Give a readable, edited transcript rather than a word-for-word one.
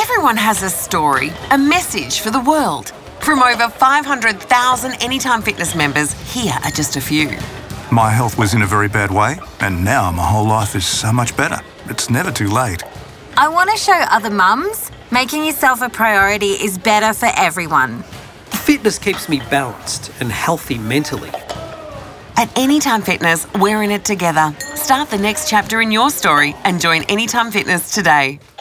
Everyone has a story, a message for the world. From over 500,000 Anytime Fitness members, here are just a few. My health was in a very bad way, and now my whole life is so much better. It's never too late. I want to show other mums making yourself a priority is better for everyone. Fitness keeps me balanced and healthy mentally. At Anytime Fitness, we're in it together. Start the next chapter in your story and join Anytime Fitness today.